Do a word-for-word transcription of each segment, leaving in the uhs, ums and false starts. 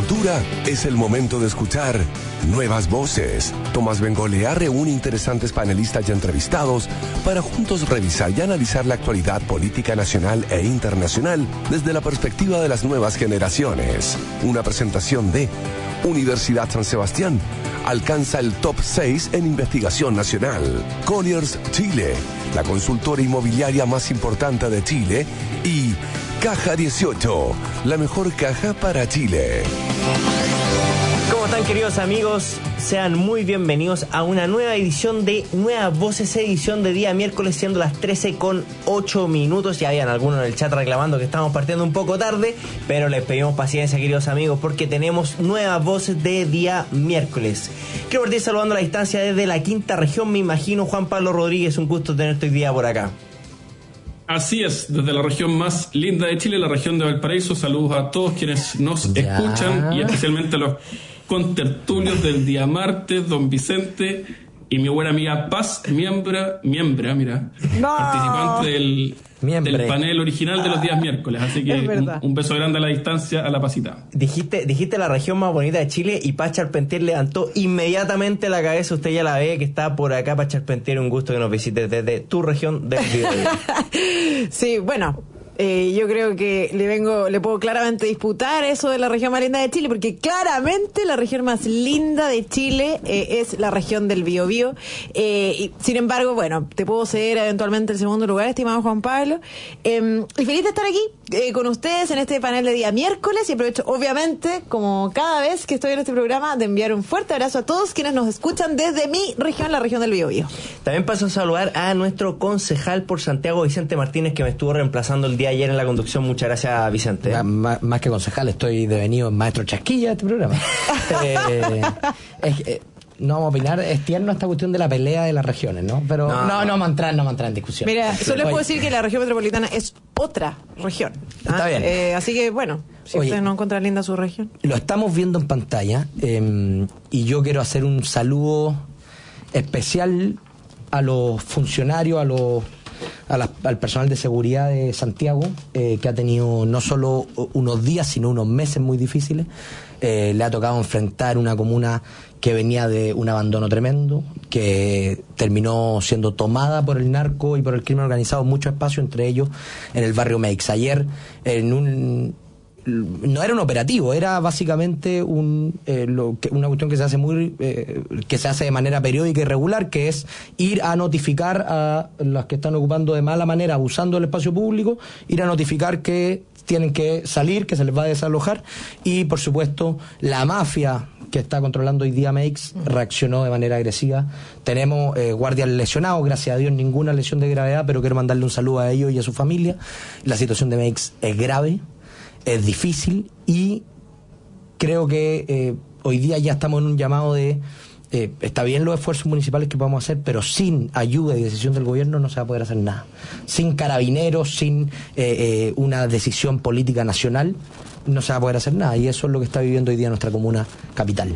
cultura, es el momento de escuchar Nuevas Voces. Tomás Bengolea reúne interesantes panelistas y entrevistados para juntos revisar y analizar la actualidad política nacional e internacional desde la perspectiva de las nuevas generaciones. Una presentación de Universidad San Sebastián. Alcanza el top seis en investigación nacional. Colliers Chile, la consultora inmobiliaria más importante de Chile. Y Caja dieciocho, la mejor caja para Chile. ¿Cómo están, queridos amigos? Sean muy bienvenidos a una nueva edición de Nuevas Voces, edición de día miércoles, siendo las trece con ocho minutos. Ya habían algunos en el chat reclamando que estamos partiendo un poco tarde, pero les pedimos paciencia, queridos amigos, porque tenemos Nuevas Voces de día miércoles. Quiero partir saludando a la distancia desde la quinta región, me imagino. Juan Pablo Rodríguez, un gusto tenerte hoy día por acá. Así es, desde la región más linda de Chile, la región de Valparaíso. Saludos a todos quienes nos ya. escuchan y especialmente a los contertulios del día martes, don Vicente y mi buena amiga Paz, miembra, miembra, mira, no. participante del, del panel original de los días miércoles. Así que un, un beso grande a la distancia a la Pasita. Dijiste, dijiste la región más bonita de Chile y Paz Charpentier levantó inmediatamente la cabeza. Usted ya la ve que está por acá. Paz Charpentier, un gusto que nos visites desde tu región de Sí, bueno. Eh, yo creo que le vengo, le puedo claramente disputar eso de la región más linda de Chile, porque claramente la región más linda de Chile eh, es la región del Biobío. Eh, y, sin embargo, bueno, te puedo ceder eventualmente el segundo lugar, estimado Juan Pablo. Eh, y feliz de estar aquí eh, con ustedes en este panel de día miércoles, y aprovecho, obviamente, como cada vez que estoy en este programa, de enviar un fuerte abrazo a todos quienes nos escuchan desde mi región, la región del Biobío. También paso a saludar a nuestro concejal por Santiago, Vicente Martínez, que me estuvo reemplazando el día ayer en la conducción. Muchas gracias, Vicente. Más, más que concejal, estoy devenido maestro chasquilla de este programa. eh, es, eh, no vamos a opinar, es tierno esta cuestión de la pelea de las regiones, ¿no? Pero no, no, no vamos a entrar, no vamos a entrar en discusión. Mira, solo les puedo decir que la región metropolitana es otra región. ¿Ah? Está bien. Eh, así que, bueno, si Oye, ustedes no encuentran linda su región. Lo estamos viendo en pantalla eh, y yo quiero hacer un saludo especial a los funcionarios, a los A la, al personal de seguridad de Santiago, eh, que ha tenido no solo unos días, sino unos meses muy difíciles. Eh, le ha tocado enfrentar una comuna que venía de un abandono tremendo, que terminó siendo tomada por el narco y por el crimen organizado mucho espacio, entre ellos en el barrio Meix. Ayer, en un... no era un operativo, era básicamente un eh, lo que, una cuestión que se hace muy eh, que se hace de manera periódica y regular, que es ir a notificar a los que están ocupando de mala manera, abusando del espacio público, ir a notificar que tienen que salir, que se les va a desalojar. Y por supuesto la mafia que está controlando hoy día Meix reaccionó de manera agresiva. Tenemos eh, guardias lesionados, gracias a Dios ninguna lesión de gravedad, pero quiero mandarle un saludo a ellos y a su familia. La situación de Meix es grave, es difícil, y creo que eh, hoy día ya estamos en un llamado de eh, está bien los esfuerzos municipales que podamos hacer, pero sin ayuda y decisión del gobierno no se va a poder hacer nada. Sin carabineros, sin eh, eh, una decisión política nacional, no se va a poder hacer nada, y eso es lo que está viviendo hoy día nuestra comuna capital.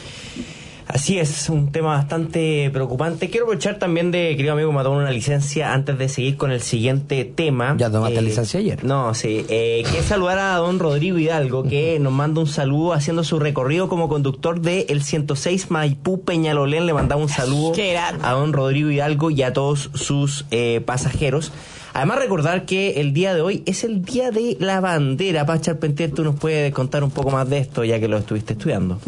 Así es, un tema bastante preocupante. Quiero aprovechar también de, querido amigo, me tomó una licencia antes de seguir con el siguiente tema. ¿Ya tomaste eh, licencia ayer? No, sí. Eh, quiero saludar a don Rodrigo Hidalgo, que nos manda un saludo haciendo su recorrido como conductor de el ciento seis Maipú Peñalolén. Le mandamos un saludo a don Rodrigo Hidalgo y a todos sus eh, pasajeros. Además, recordar que el día de hoy es el Día de la Bandera. Paz Charpentier, tú nos puedes contar un poco más de esto, ya que lo estuviste estudiando.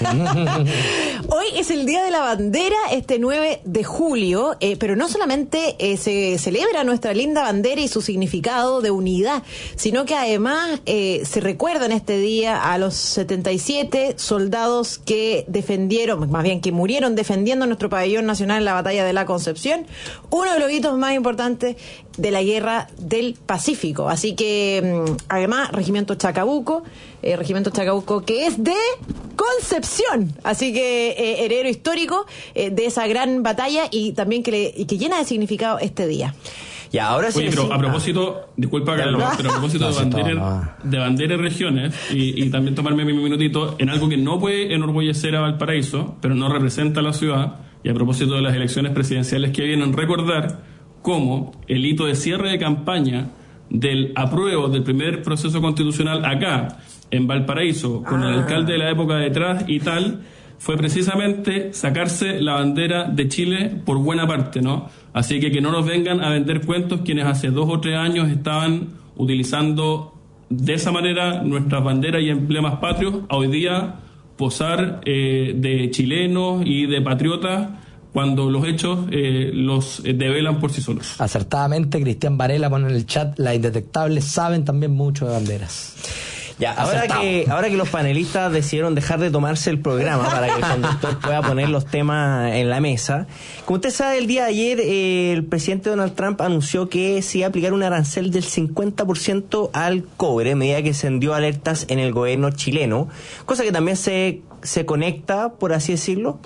Hoy es el Día de la Bandera, este nueve de julio, eh, pero no solamente eh, se celebra nuestra linda bandera y su significado de unidad, sino que además eh, se recuerda en este día a los setenta y siete soldados que defendieron, más bien que murieron defendiendo nuestro pabellón nacional en la batalla de la Concepción, uno de los hitos más importantes de la Guerra del Pacífico. Así que, además, Regimiento Chacabuco, eh, Regimiento Chacabuco que es de Concepción, así que eh, heredero histórico eh, de esa gran batalla, y también que, le, y que llena de significado este día. Y ahora sí. Oye, pero a propósito, ah. disculpa Carlos, no. pero a propósito no, de, bandera, no. de bandera y regiones, y, y también tomarme mi minutito en algo que no puede enorgullecer a Valparaíso, pero no representa a la ciudad, y a propósito de las elecciones presidenciales que vienen, recordar cómo el hito de cierre de campaña del apruebo del primer proceso constitucional acá, en Valparaíso, con ah. el alcalde de la época detrás y tal, fue precisamente sacarse la bandera de Chile por buena parte, ¿no? Así que que no nos vengan a vender cuentos quienes hace dos o tres años estaban utilizando de esa manera nuestras banderas y emblemas patrios, a hoy día posar eh, de chilenos y de patriotas, cuando los hechos eh, los eh, develan por sí solos. Acertadamente, Cristian Varela pone en el chat: las indetectables saben también mucho de banderas. Ya, ahora que, ahora que los panelistas decidieron dejar de tomarse el programa para que el conductor pueda poner los temas en la mesa, como usted sabe, el día de ayer eh, el presidente Donald Trump anunció que se iba a aplicar un arancel del cincuenta por ciento al cobre, medida que encendió alertas en el gobierno chileno, cosa que también se, se conecta, por así decirlo.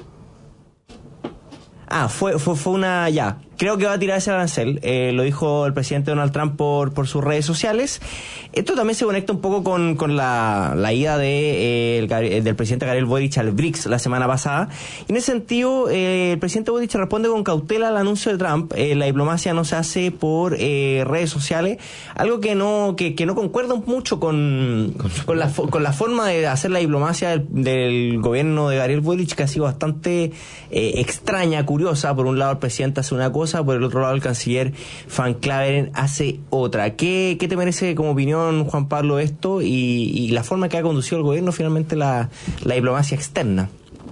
Ah, fue, fue, fue una... ya. Creo que va a tirar ese arancel, eh, lo dijo el presidente Donald Trump por, por sus redes sociales. Esto también se conecta un poco con, con la, la ida de, eh, el, del presidente Gabriel Boric al B R I C S la semana pasada. Y en ese sentido, eh, el presidente Boric responde con cautela al anuncio de Trump. Eh, la diplomacia no se hace por eh, redes sociales, algo que no que, que no concuerda mucho con, con, la, con la forma de hacer la diplomacia del, del gobierno de Gabriel Boric, que ha sido bastante eh, extraña, curiosa. Por un lado el presidente hace una cosa, por el otro lado el canciller Van Claveren hace otra. ¿Qué, qué te merece como opinión, Juan Pablo, esto y, y la forma que ha conducido el gobierno finalmente la, la diplomacia externa?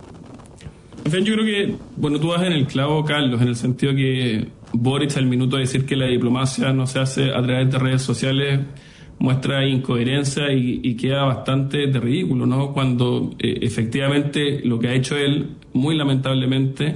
En fin, yo creo que, bueno, tú vas en el clavo, Carlos, en el sentido que Boric, al minuto de decir que la diplomacia no se hace a través de redes sociales, muestra incoherencia y, y queda bastante de ridículo, ¿no? Cuando eh, efectivamente lo que ha hecho él, muy lamentablemente,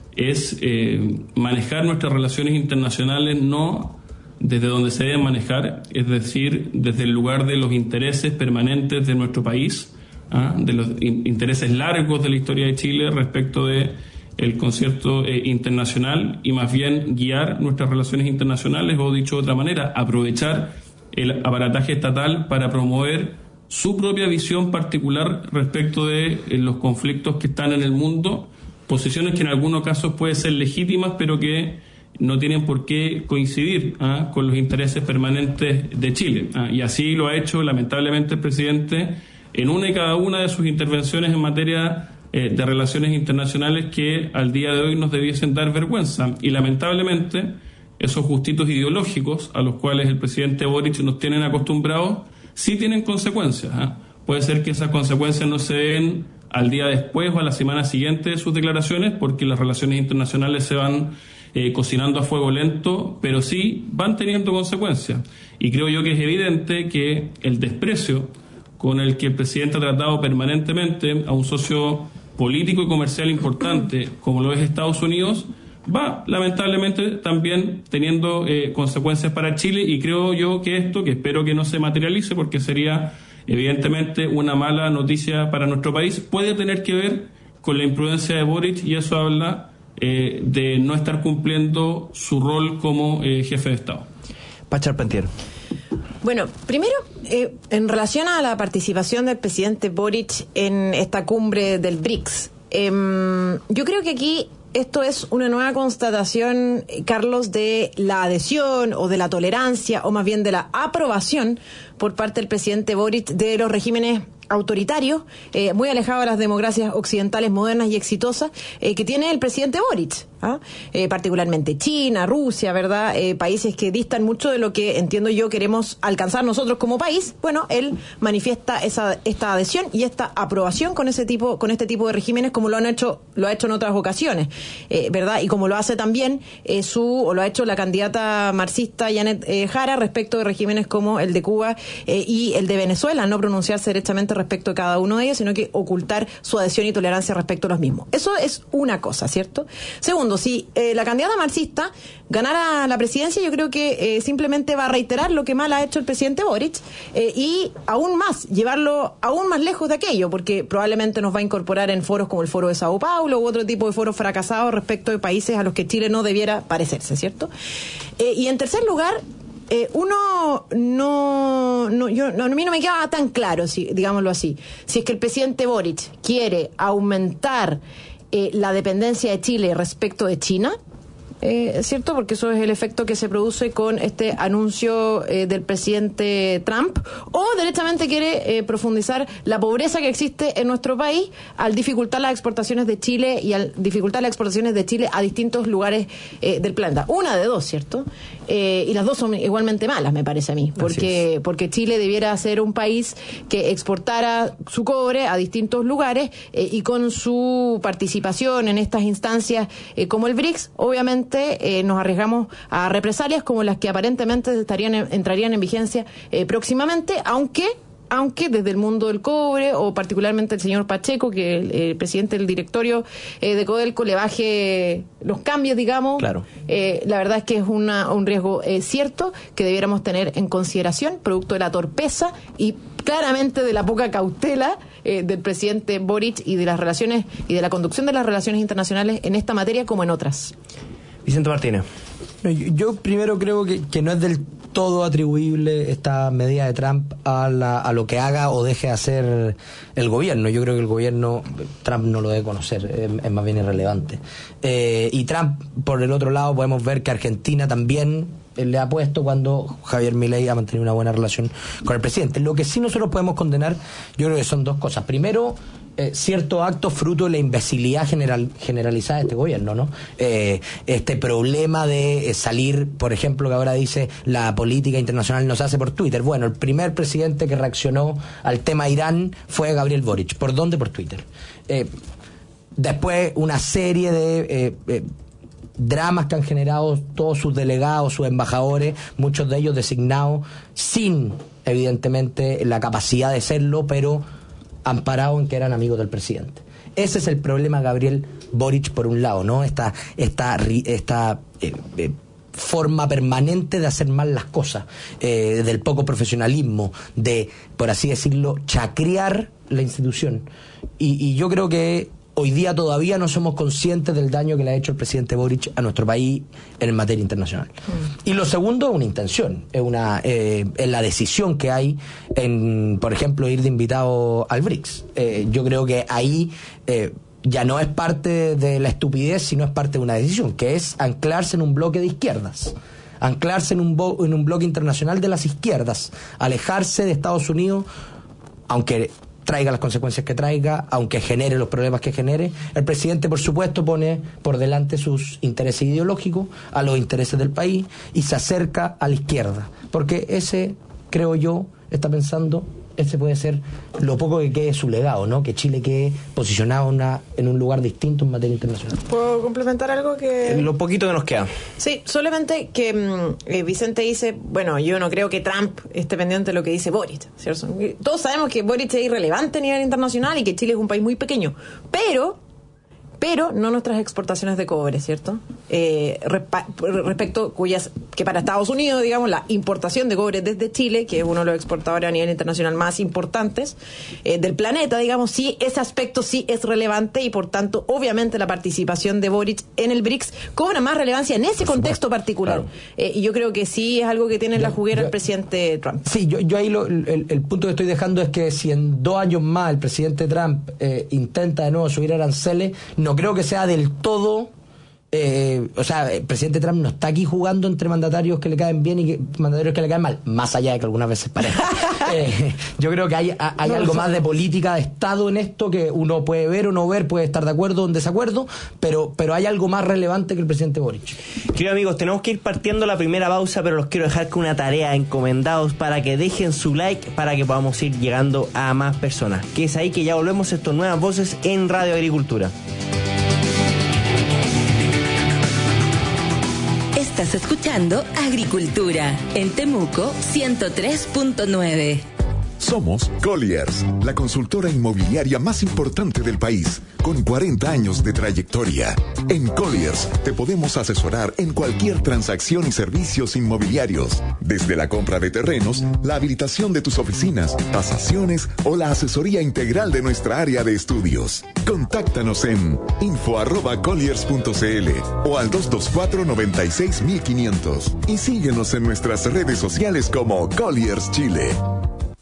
es eh, manejar nuestras relaciones internacionales no desde donde se deben manejar, es decir, desde el lugar de los intereses permanentes de nuestro país, ¿ah? de los in- intereses largos de la historia de Chile respecto de el concierto eh, internacional, y más bien guiar nuestras relaciones internacionales, o dicho de otra manera, aprovechar el aparataje estatal para promover su propia visión particular respecto de eh, los conflictos que están en el mundo, posiciones que en algunos casos pueden ser legítimas, pero que no tienen por qué coincidir ¿ah? con los intereses permanentes de Chile. ¿ah? Y así lo ha hecho lamentablemente el presidente en una y cada una de sus intervenciones en materia eh, de relaciones internacionales, que al día de hoy nos debiesen dar vergüenza. Y lamentablemente esos gustitos ideológicos a los cuales el presidente Boric nos tienen acostumbrados sí tienen consecuencias. ¿ah? Puede ser que esas consecuencias no se den al día después o a la semana siguiente de sus declaraciones, porque las relaciones internacionales se van eh, cocinando a fuego lento, pero sí van teniendo consecuencias. Y creo yo que es evidente que el desprecio con el que el presidente ha tratado permanentemente a un socio político y comercial importante como lo es Estados Unidos va lamentablemente también teniendo eh, consecuencias para Chile, y creo yo que esto, que espero que no se materialice porque sería evidentemente una mala noticia para nuestro país, puede tener que ver con la imprudencia de Boric, y eso habla eh, de no estar cumpliendo su rol como eh, jefe de Estado. Pacha Arpentier. Bueno, primero, eh, en relación a la participación del presidente Boric en esta cumbre del B R I C S, eh, yo creo que aquí esto es una nueva constatación, Carlos, de la adhesión o de la tolerancia, o más bien de la aprobación por parte del presidente Boric de los regímenes autoritarios, eh, muy alejados de las democracias occidentales modernas y exitosas, eh, que tiene el presidente Boric, ¿ah? eh, particularmente China, Rusia, ¿verdad? Eh, países que distan mucho de lo que, entiendo yo, queremos alcanzar nosotros como país. Bueno, él manifiesta esa esta adhesión y esta aprobación con ese tipo, con este tipo de regímenes, como lo han hecho, lo ha hecho en otras ocasiones, eh, ¿verdad? Y como lo hace también eh, su, o lo ha hecho la candidata marxista Janet eh, Jara respecto de regímenes como el de Cuba eh, y el de Venezuela, no pronunciarse directamente respecto a cada uno de ellos, sino que ocultar su adhesión y tolerancia respecto a los mismos. Eso es una cosa, ¿cierto? Segundo, si eh, la candidata marxista ganara la presidencia, yo creo que eh, simplemente va a reiterar lo que mal ha hecho el presidente Boric eh, y aún más, llevarlo aún más lejos de aquello, porque probablemente nos va a incorporar en foros como el Foro de Sao Paulo u otro tipo de foros fracasados respecto de países a los que Chile no debiera parecerse, ¿cierto? Eh, y en tercer lugar, Eh, uno no, no, yo, no, a mí no me queda tan claro, si, digámoslo así, si es que el presidente Boric quiere aumentar eh, la dependencia de Chile respecto de China, eh, ¿cierto? Porque eso es el efecto que se produce con este anuncio eh, del presidente Trump, o derechamente quiere eh, profundizar la pobreza que existe en nuestro país al dificultar las exportaciones de Chile y al dificultar las exportaciones de Chile a distintos lugares eh, del planeta. Una de dos, ¿cierto? Eh, y las dos son igualmente malas, me parece a mí, porque, porque Chile debiera ser un país que exportara su cobre a distintos lugares eh, y con su participación en estas instancias eh, como el BRICS, obviamente eh, nos arriesgamos a represalias como las que aparentemente estarían entrarían en vigencia eh, próximamente, aunque aunque desde el mundo del cobre, o particularmente el señor Pacheco, que el, el presidente del directorio eh, de Codelco, le baje los cambios, digamos. Claro. Eh, la verdad es que es una, un riesgo eh, cierto que debiéramos tener en consideración, producto de la torpeza y claramente de la poca cautela eh, del presidente Boric y de las relaciones y de la conducción de las relaciones internacionales en esta materia como en otras. Vicente Martínez. Yo, yo primero creo que, que no es del todo atribuible esta medida de Trump a, la, a lo que haga o deje de hacer el gobierno. Yo creo que el gobierno, Trump no lo debe conocer, es, es más bien irrelevante. Eh, y Trump, por el otro lado, podemos ver que Argentina también le ha puesto cuando Javier Milei ha mantenido una buena relación con el presidente. Lo que sí nosotros podemos condenar, yo creo que son dos cosas. Primero, Eh, ciertos actos fruto de la imbecilidad general, generalizada de este gobierno, ¿no? Eh, este problema de eh, salir, por ejemplo, que ahora dice la política internacional no se hace por Twitter. Bueno, el primer presidente que reaccionó al tema Irán fue Gabriel Boric. ¿Por dónde? Por Twitter. Eh, después, una serie de eh, eh, dramas que han generado todos sus delegados, sus embajadores, muchos de ellos designados sin, evidentemente, la capacidad de serlo, pero amparado en que eran amigos del presidente. Ese es el problema, Gabriel Boric, por un lado, ¿no? Esta, esta, esta eh, eh, forma permanente de hacer mal las cosas, eh, del poco profesionalismo, de, por así decirlo, chacrear la institución. Y, y yo creo que hoy día todavía no somos conscientes del daño que le ha hecho el presidente Boric a nuestro país en materia internacional. Mm. Y lo segundo es una intención, es una eh, es la decisión que hay en, por ejemplo, ir de invitado al BRICS. Eh, yo creo que ahí eh, ya no es parte de la estupidez, sino es parte de una decisión, que es anclarse en un bloque de izquierdas. Anclarse en un, bo- en un bloque internacional de las izquierdas. Alejarse de Estados Unidos, aunque traiga las consecuencias que traiga, aunque genere los problemas que genere. El presidente, por supuesto, pone por delante sus intereses ideológicos a los intereses del país y se acerca a la izquierda, porque ese, creo yo, está pensando, ese puede ser lo poco que quede su legado, ¿no? Que Chile quede posicionado una, en un lugar distinto en materia internacional. ¿Puedo complementar algo que...? Lo poquito que nos queda. Sí, solamente que eh, Vicente dice, bueno, yo no creo que Trump esté pendiente de lo que dice Boric, ¿cierto? Todos sabemos que Boric es irrelevante a nivel internacional y que Chile es un país muy pequeño, pero... pero no nuestras exportaciones de cobre, ¿cierto? Eh, respa- respecto cuyas, que para Estados Unidos, digamos, la importación de cobre desde Chile, que es uno de los exportadores a nivel internacional más importantes eh, del planeta, digamos, sí, ese aspecto sí es relevante y por tanto, obviamente, la participación de Boric en el BRICS cobra más relevancia en ese contexto particular. Claro. Eh, y yo creo que sí es algo que tiene en la juguera yo, el presidente Trump. Sí, yo, yo ahí lo, el, el punto que estoy dejando es que si en dos años más el presidente Trump eh, intenta de nuevo subir aranceles, no creo que sea del todo, eh, o sea, el presidente Trump no está aquí jugando entre mandatarios que le caen bien y que, mandatarios que le caen mal, más allá de que algunas veces parezca. eh, yo creo que hay, hay no, algo más de política de Estado en esto que uno puede ver o no ver, puede estar de acuerdo o en desacuerdo, pero, pero hay algo más relevante que el presidente Boric. Queridos amigos, tenemos que ir partiendo la primera pausa, pero los quiero dejar con una tarea, encomendados para que dejen su like para que podamos ir llegando a más personas. Que es ahí que ya volvemos, estas nuevas voces en Radio Agricultura. Estás escuchando Agricultura en Temuco ciento tres punto nueve. Somos Colliers, la consultora inmobiliaria más importante del país, con cuarenta años de trayectoria. En Colliers te podemos asesorar en cualquier transacción y servicios inmobiliarios, desde la compra de terrenos, la habilitación de tus oficinas, tasaciones o la asesoría integral de nuestra área de estudios. Contáctanos en info arroba colliers punto cl o al dos dos cuatro, noventa y seis, mil quinientos y síguenos en nuestras redes sociales como Colliers Chile.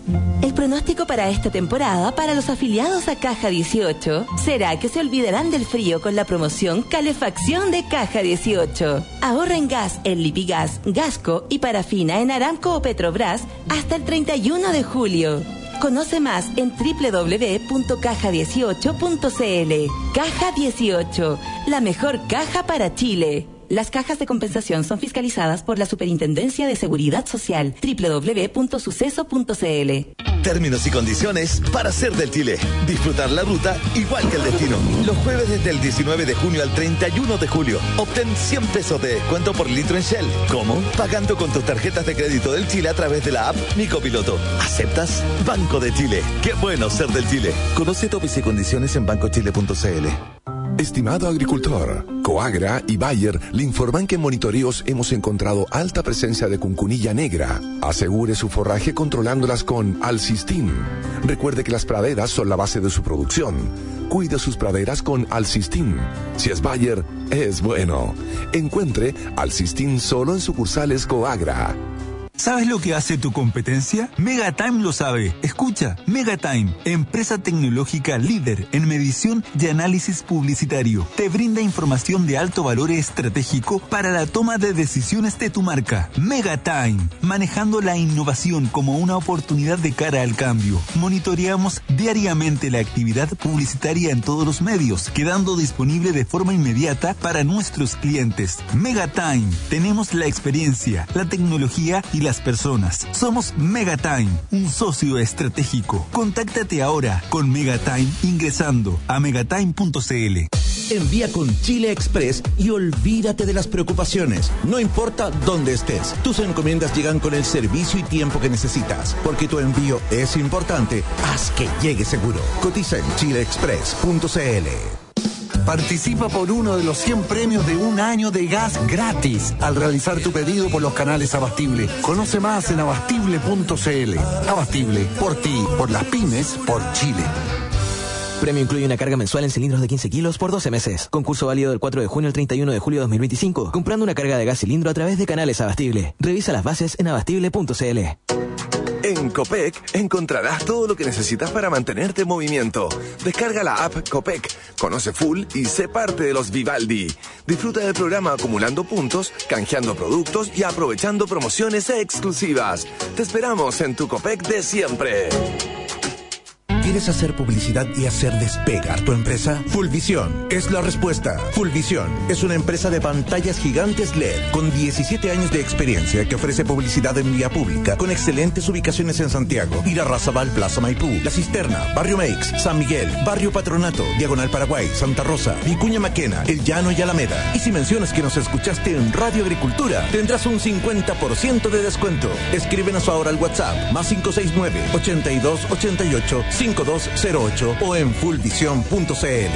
El pronóstico para esta temporada para los afiliados a Caja dieciocho será que se olvidarán del frío con la promoción Calefacción de Caja dieciocho. Ahorra en gas en Lipigas, Gasco y parafina en Aramco o Petrobras hasta el treinta y uno de julio. Conoce más en doble u doble u doble u punto caja dieciocho punto c l. Caja dieciocho, la mejor caja para Chile. Las cajas de compensación son fiscalizadas por la Superintendencia de Seguridad Social. doble u doble u doble u punto suceso punto c l. Términos y condiciones para ser del Chile. Disfrutar la ruta igual que el destino. Los jueves desde el diecinueve de junio al treinta y uno de julio. Obtén cien pesos de descuento por litro en Shell. ¿Cómo? Pagando con tus tarjetas de crédito del Chile a través de la app Mi Copiloto. ¿Aceptas? Banco de Chile. Qué bueno ser del Chile. Conoce topes y condiciones en banco chile punto c l. Estimado agricultor, Coagra y Bayer le informan que en monitoreos hemos encontrado alta presencia de cuncunilla negra. Asegure su forraje controlándolas con Alcistin. Recuerde que las praderas son la base de su producción. Cuide sus praderas con Alcistin. Si es Bayer, es bueno. Encuentre Alcistin solo en sucursales Coagra. ¿Sabes lo que hace tu competencia? Megatime lo sabe. Escucha, Megatime, empresa tecnológica líder en medición y análisis publicitario. Te brinda información de alto valor estratégico para la toma de decisiones de tu marca. Megatime, manejando la innovación como una oportunidad de cara al cambio. Monitoreamos diariamente la actividad publicitaria en todos los medios, quedando disponible de forma inmediata para nuestros clientes. Megatime, tenemos la experiencia, la tecnología y las personas. Somos Megatime, un socio estratégico. Contáctate ahora con Megatime ingresando a megatime punto c l. Envía con Chile Express y olvídate de las preocupaciones. No importa dónde estés, tus encomiendas llegan con el servicio y tiempo que necesitas. Porque tu envío es importante, haz que llegue seguro. Cotiza en chile express punto c l. Participa por uno de los cien premios de un año de gas gratis al realizar tu pedido por los canales Abastible. Conoce más en abastible punto c l. Abastible, por ti, por las pymes, por Chile. Premio incluye una carga mensual en cilindros de quince kilos por doce meses. Concurso válido del cuatro de junio al treinta y uno de julio de dos mil veinticinco. Comprando una carga de gas cilindro a través de canales Abastible. Revisa las bases en abastible punto c l. En Copec encontrarás todo lo que necesitas para mantenerte en movimiento. Descarga la app Copec, conoce full y sé parte de los Vivaldi. Disfruta del programa acumulando puntos, canjeando productos y aprovechando promociones exclusivas. Te esperamos en tu Copec de siempre. ¿Quieres hacer publicidad y hacer despegar tu empresa? Fullvisión es la respuesta. Fullvisión es una empresa de pantallas gigantes L E D con diecisiete años de experiencia que ofrece publicidad en vía pública con excelentes ubicaciones en Santiago, Irarrázaval, Plaza Maipú, La Cisterna, Barrio Meix, San Miguel, Barrio Patronato, Diagonal Paraguay, Santa Rosa, Vicuña Maquena, El Llano y Alameda. Y si mencionas que nos escuchaste en Radio Agricultura, tendrás un cincuenta por ciento de descuento. Escríbenos ahora al WhatsApp más cinco seis nueve, ochenta y dos, ochenta y ocho, cinco dos cero ocho o en fullvision punto c l.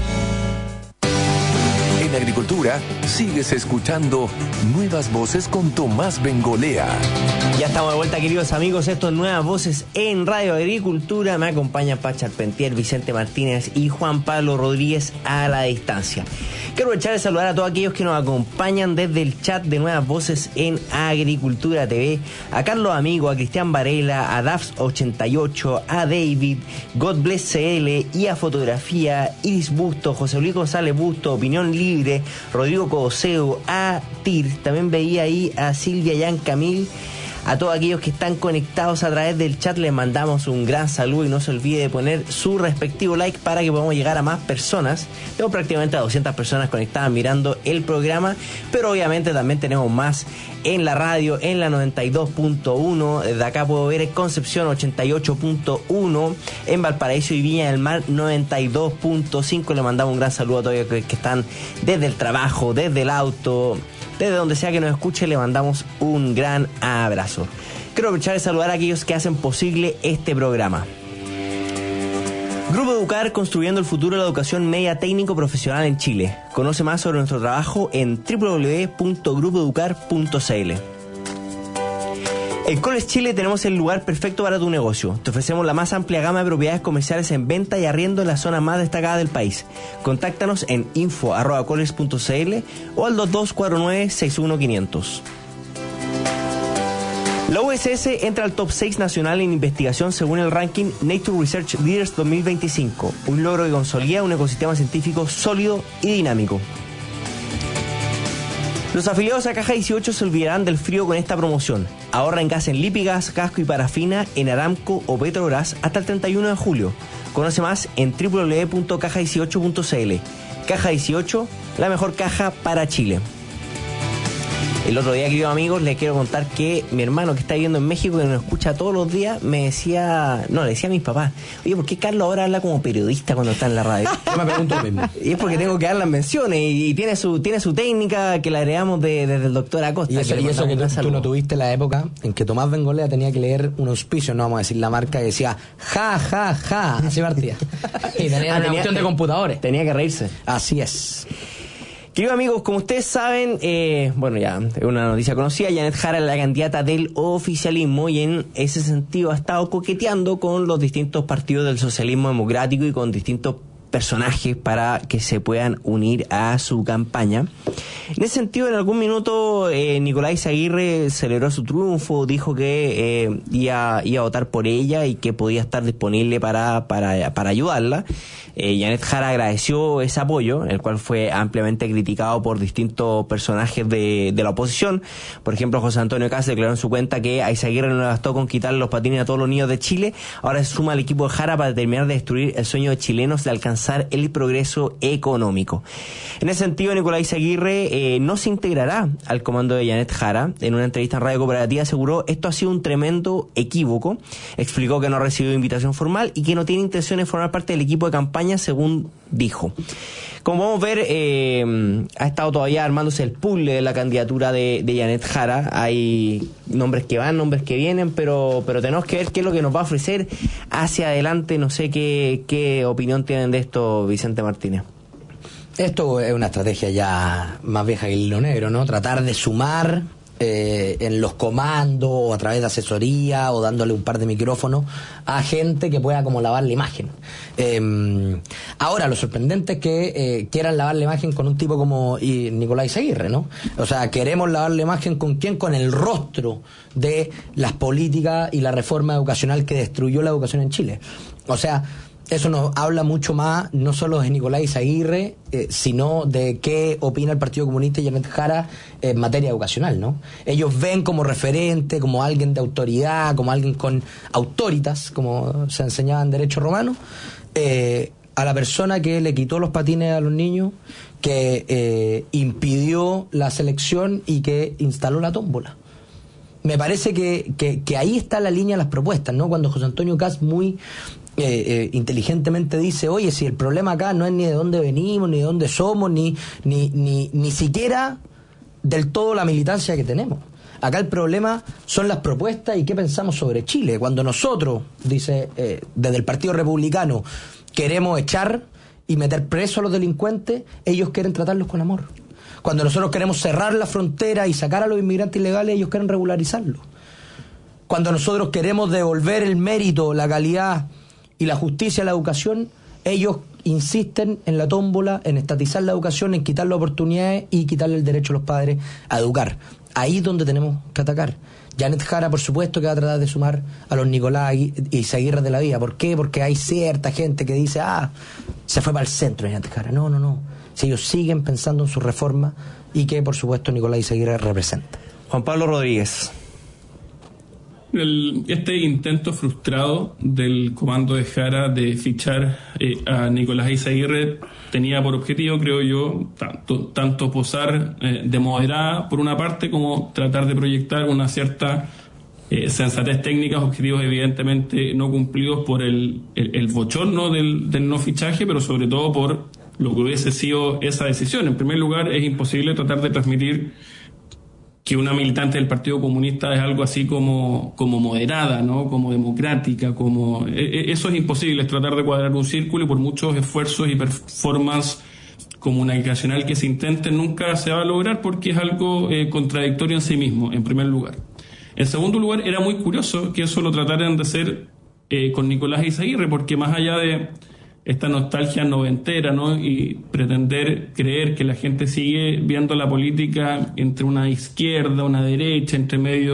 En Agricultura, sigues escuchando Nuevas Voces con Tomás Bengolea. Ya estamos de vuelta, queridos amigos. Esto es Nuevas Voces en Radio Agricultura. Me acompañan Pacha Arpentier, Vicente Martínez y Juan Pablo Rodríguez a la distancia. Quiero aprovechar de saludar a todos aquellos que nos acompañan desde el chat de Nuevas Voces en Agricultura T V. A Carlos Amigo, a Cristian Varela, a Dafs ochenta y ocho, a David, God Bless C L, y a Fotografía, Iris Busto, José Luis González Busto, Opinión Libre, Rodrigo Codoseo, a Tir. También veía ahí a Silvia Yan Camil. A todos aquellos que están conectados a través del chat les mandamos un gran saludo y no se olvide de poner su respectivo like para que podamos llegar a más personas. Tengo prácticamente a doscientas personas conectadas mirando el programa, pero obviamente también tenemos más en la radio, en la noventa y dos punto uno. Desde acá puedo ver en Concepción ochenta y ocho punto uno, en Valparaíso y Viña del Mar noventa y dos punto cinco. Le mandamos un gran saludo a todos aquellos que están desde el trabajo, desde el auto, desde donde sea que nos escuche. Le mandamos un gran abrazo. Quiero aprovechar de saludar a aquellos que hacen posible este programa. Grupo Educar, construyendo el futuro de la educación media técnico profesional en Chile. Conoce más sobre nuestro trabajo en doble u doble u doble u punto grupo educar punto c l. En Coles Chile tenemos el lugar perfecto para tu negocio. Te ofrecemos la más amplia gama de propiedades comerciales en venta y arriendo en la zona más destacada del país. Contáctanos en info arroba coles punto c l o al dos dos cuatro nueve, seis uno cinco cero cero. La U S S entra al top seis nacional en investigación según el ranking Nature Research Leaders dos mil veinticinco, un logro que consolida un ecosistema científico sólido y dinámico. Los afiliados a Caja dieciocho se olvidarán del frío con esta promoción. Ahorra en gas en Lipigas, Casco y Parafina, en Aramco o Petrobras hasta el treinta y uno de julio. Conoce más en doble u doble u doble u punto caja dieciocho punto c l. Caja dieciocho, la mejor caja para Chile. El otro día, queridos amigos, les quiero contar que mi hermano que está viviendo en México, que nos escucha todos los días, me decía, no, le decía a mis papás, oye, ¿por qué Carlos ahora habla como periodista cuando está en la radio? Yo me pregunto lo mismo. Y es porque tengo que dar las menciones y, y tiene su tiene su técnica que la heredamos de, desde el doctor Acosta. Y eso que, y eso que tú, tú no tuviste la época en que Tomás Bengolea tenía que leer un auspicio, no vamos a decir la marca, y decía, ja, ja, ja, así partía. Y tenía ah, una tenía, cuestión de computadores. Tenía que reírse. Así es. Queridos amigos, como ustedes saben, eh, bueno, ya es una noticia conocida, Janet Jara es la candidata del oficialismo y en ese sentido ha estado coqueteando con los distintos partidos del socialismo democrático y con distintos personajes para que se puedan unir a su campaña. En ese sentido, en algún minuto, eh, Nicolás Aguirre celebró su triunfo, dijo que eh, iba, iba a votar por ella y que podía estar disponible para, para, para ayudarla. Eh, Janet Jara agradeció ese apoyo, el cual fue ampliamente criticado por distintos personajes de, de la oposición. Por ejemplo, José Antonio Caz declaró en su cuenta que a Izaguirre no le bastó con quitarle los patines a todos los niños de Chile, ahora se suma al equipo de Jara para terminar de destruir el sueño de chilenos de alcanzar el progreso económico. En ese sentido, Nicolás Izaguirre eh, no se integrará al comando de Janet Jara. En una entrevista en Radio Cooperativa aseguró, esto ha sido un tremendo equívoco. Explicó que no ha recibido invitación formal y que no tiene intención de formar parte del equipo de campaña, según dijo. Como podemos ver, eh, ha estado todavía armándose el puzzle de la candidatura de, de Janet Jara. Hay nombres que van, nombres que vienen, pero, pero tenemos que ver qué es lo que nos va a ofrecer hacia adelante. No sé qué, qué opinión tienen de esto, Vicente Martínez. Esto es una estrategia ya más vieja que el hilo negro, ¿no? Tratar de sumar eh, en los comandos o a través de asesoría o dándole un par de micrófonos a gente que pueda como lavar la imagen. Eh, ahora, lo sorprendente es que eh, quieran lavar la imagen con un tipo como y Nicolás Izaguirre, ¿no? O sea, queremos lavar la imagen con quién, con el rostro de las políticas y la reforma educacional que destruyó la educación en Chile. O sea, eso nos habla mucho más, no solo de Nicolás Izaguirre, eh, sino de qué opina el Partido Comunista y Janet Jara en materia educacional, ¿no? Ellos ven como referente, como alguien de autoridad, como alguien con autoritas, como se enseñaba en Derecho Romano, eh, a la persona que le quitó los patines a los niños, que eh, impidió la selección y que instaló la tómbola. Me parece que, que, que ahí está la línea de las propuestas, ¿no? Cuando José Antonio Caz muy eh, eh, inteligentemente dice, oye, si el problema acá no es ni de dónde venimos, ni de dónde somos, ni, ni, ni, ni siquiera del todo la militancia que tenemos. Acá el problema son las propuestas y qué pensamos sobre Chile. Cuando nosotros, dice, eh, desde el Partido Republicano, queremos echar y meter preso a los delincuentes, ellos quieren tratarlos con amor. Cuando nosotros queremos cerrar la frontera y sacar a los inmigrantes ilegales, ellos quieren regularizarlo. Cuando nosotros queremos devolver el mérito, la calidad y la justicia a la educación, ellos insisten en la tómbola, en estatizar la educación, en quitar las oportunidades y quitarle el derecho a los padres a educar. Ahí es donde tenemos que atacar. Janet Jara, por supuesto, que va a tratar de sumar a los Nicolás Izaguirre de la vida. ¿Por qué? Porque hay cierta gente que dice, ah, se fue para el centro Janet Jara. No, no, no. Si ellos siguen pensando en su reforma y que, por supuesto, Nicolás Izaguirre representa. Juan Pablo Rodríguez. El, este intento frustrado del comando de Jara de fichar eh, a Nicolás Izaguirre tenía por objetivo, creo yo, tanto, tanto posar eh, de moderada por una parte, como tratar de proyectar una cierta eh, sensatez técnica, objetivos evidentemente no cumplidos por el, el, el bochorno del, del no fichaje, pero sobre todo por lo que hubiese sido esa decisión. En primer lugar, es imposible tratar de transmitir que una militante del Partido Comunista es algo así como, como moderada, ¿no? Como democrática, como eso es imposible, es tratar de cuadrar un círculo, y por muchos esfuerzos y performance comunicacional que se intenten, nunca se va a lograr, porque es algo eh, contradictorio en sí mismo, en primer lugar. En segundo lugar, era muy curioso que eso lo trataran de hacer eh, con Nicolás Izaguirre, porque más allá de esta nostalgia noventera, ¿no? Y pretender creer que la gente sigue viendo la política entre una izquierda, una derecha, entre medio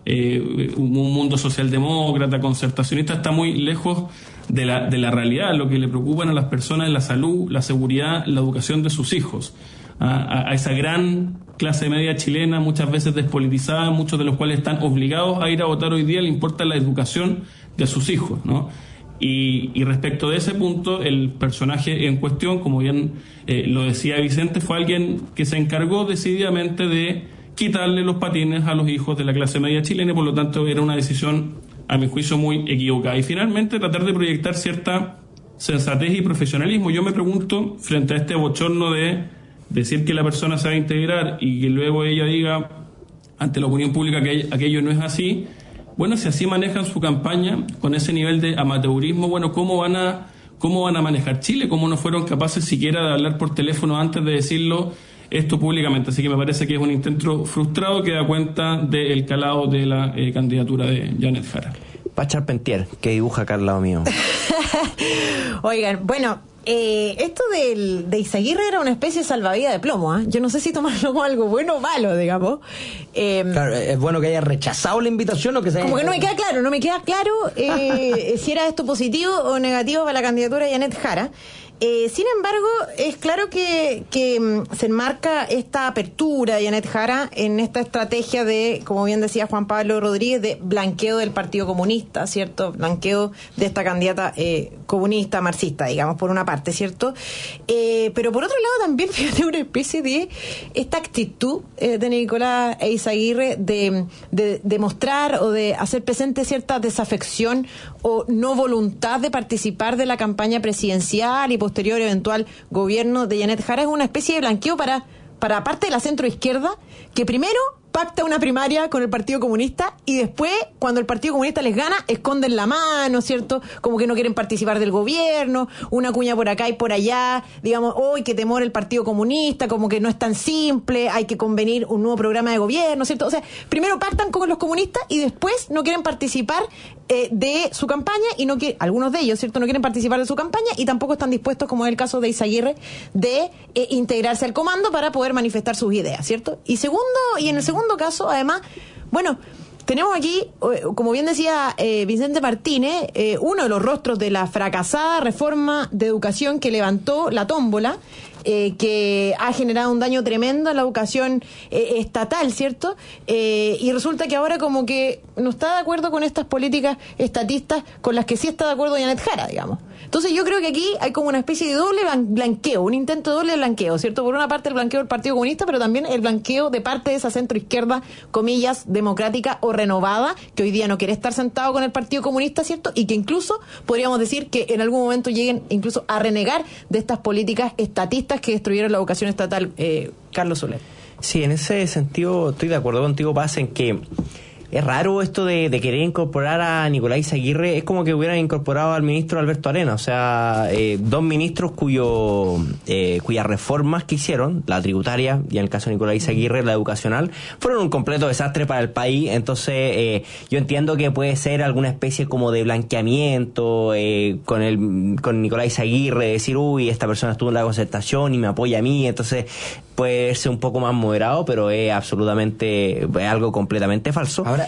eh, un mundo socialdemócrata, concertacionista, está muy lejos de la, de la realidad. Lo que le preocupan a las personas es la salud, la seguridad, la educación de sus hijos. A, a esa gran clase media chilena, muchas veces despolitizada, muchos de los cuales están obligados a ir a votar hoy día, le importa la educación de sus hijos, ¿no? Y, y respecto de ese punto, el personaje en cuestión, como bien eh, lo decía Vicente, fue alguien que se encargó decididamente de quitarle los patines a los hijos de la clase media chilena, y por lo tanto era una decisión, a mi juicio, muy equivocada. Y finalmente tratar de proyectar cierta sensatez y profesionalismo. Yo me pregunto, frente a este bochorno de decir que la persona se va a integrar y que luego ella diga ante la opinión pública que aquello no es así, bueno, si así manejan su campaña con ese nivel de amateurismo, bueno, ¿cómo van a cómo van a manejar Chile? ¿Cómo no fueron capaces siquiera de hablar por teléfono antes de decirlo esto públicamente? Así que me parece que es un intento frustrado que da cuenta del calado de la eh, candidatura de Janet Jara. Pa' Charpentier, que dibuja acá al lado mío. Oigan, bueno, eh, esto del, de Izaguirre era una especie de salvavidas de plomo, ¿eh? Yo no sé si tomarlo como algo bueno o malo, digamos. Eh, claro, es bueno que haya rechazado la invitación o que se haya... Como que no me queda claro, no me queda claro eh, si era esto positivo o negativo para la candidatura de Janet Jara. Eh, sin embargo, es claro que, que um, se enmarca esta apertura de Janet Jara en esta estrategia de, como bien decía Juan Pablo Rodríguez, de blanqueo del Partido Comunista, ¿cierto? Blanqueo de esta candidata eh, comunista, marxista, digamos, por una parte, ¿cierto? Eh, pero por otro lado también fíjate una especie de esta actitud eh, de Nicolás Eizaguirre de, de, de mostrar o de hacer presente cierta desafección o no voluntad de participar de la campaña presidencial y posterior eventual gobierno de Janet Jara. Es una especie de blanqueo para, para parte de la centroizquierda, que primero pacta una primaria con el Partido Comunista y después, cuando el Partido Comunista les gana, esconden la mano, ¿cierto? Como que no quieren participar del gobierno, una cuña por acá y por allá, digamos, hoy qué temor el Partido Comunista, como que no es tan simple, hay que convenir un nuevo programa de gobierno, ¿cierto? O sea, primero pactan con los comunistas y después no quieren participar eh, de su campaña y no quieren, algunos de ellos, ¿cierto? No quieren participar de su campaña y tampoco están dispuestos, como es el caso de Eizaguirre, de eh, integrarse al comando para poder manifestar sus ideas, ¿cierto? Y segundo, y en el segundo caso, además, bueno, tenemos aquí, como bien decía eh, Vicente Martínez, eh, uno de los rostros de la fracasada reforma de educación que levantó la tómbola, eh, que ha generado un daño tremendo a la educación eh, estatal, ¿cierto? Eh, y resulta que ahora como que no está de acuerdo con estas políticas estatistas con las que sí está de acuerdo Janet Jara, digamos. Entonces yo creo que aquí hay como una especie de doble blanqueo, un intento de doble blanqueo, ¿cierto? Por una parte el blanqueo del Partido Comunista, pero también el blanqueo de parte de esa centroizquierda, comillas, democrática o renovada, que hoy día no quiere estar sentado con el Partido Comunista, ¿cierto? Y que incluso podríamos decir que en algún momento lleguen incluso a renegar de estas políticas estatistas que destruyeron la educación estatal. eh, Carlos Soler. Sí, en ese sentido estoy de acuerdo contigo, Paz, en que es raro esto de, de querer incorporar a Nicolás Eizaguirre. Es como que hubieran incorporado al ministro Alberto Arena, o sea, eh, dos ministros cuyo eh, cuyas reformas que hicieron, la tributaria y en el caso de Nicolás Eizaguirre la educacional, fueron un completo desastre para el país. Entonces eh, yo entiendo que puede ser alguna especie como de blanqueamiento eh, con el con Nicolás Eizaguirre, decir, uy, esta persona estuvo en la concertación y me apoya a mí, entonces puede ser un poco más moderado, pero es absolutamente, es algo completamente falso. Ahora,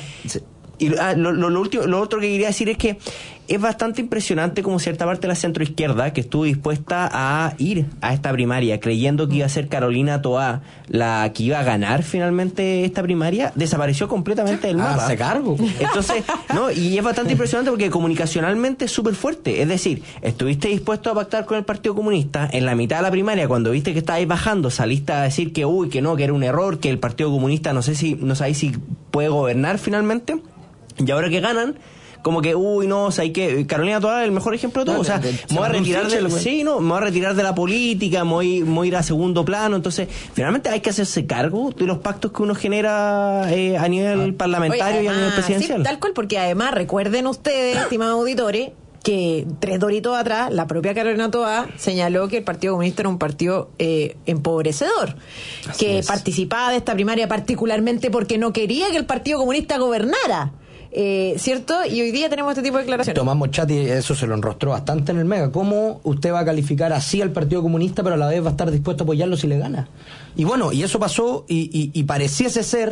y ah, lo, lo, lo, último, lo otro que quería decir es que es bastante impresionante como cierta parte de la centroizquierda que estuvo dispuesta a ir a esta primaria creyendo que iba a ser Carolina Toá la que iba a ganar finalmente esta primaria, desapareció completamente del mapa. Ah, se cargo. Entonces, no, y es bastante impresionante porque comunicacionalmente es súper fuerte. Es decir, estuviste dispuesto a pactar con el Partido Comunista en la mitad de la primaria, cuando viste que estabais bajando, saliste a decir que uy, que no, que era un error, que el Partido Comunista no sé si, no sabéis si puede gobernar finalmente, y ahora que ganan, como que, uy, no, o sea, hay que... Carolina Toá es el mejor ejemplo de todo. O sea, me voy a retirar de, sí, no, me voy a retirar de la política, me voy, me voy a ir a segundo plano. Entonces, finalmente hay que hacerse cargo de los pactos que uno genera eh, a nivel ah. parlamentario Oye, además, y a nivel presidencial. Sí, tal cual, porque además, recuerden ustedes, estimados auditores, que tres doritos atrás, la propia Carolina Toá señaló que el Partido Comunista era un partido eh, empobrecedor, Así que es. participaba de esta primaria particularmente porque no quería que el Partido Comunista gobernara. Eh, ¿Cierto? Y hoy día tenemos este tipo de declaraciones. Tomás Mochati, eso se lo enrostró bastante en el Mega. ¿Cómo usted va a calificar así al Partido Comunista, pero a la vez va a estar dispuesto a apoyarlo si le gana? Y bueno, y eso pasó, y, y, y pareciese ser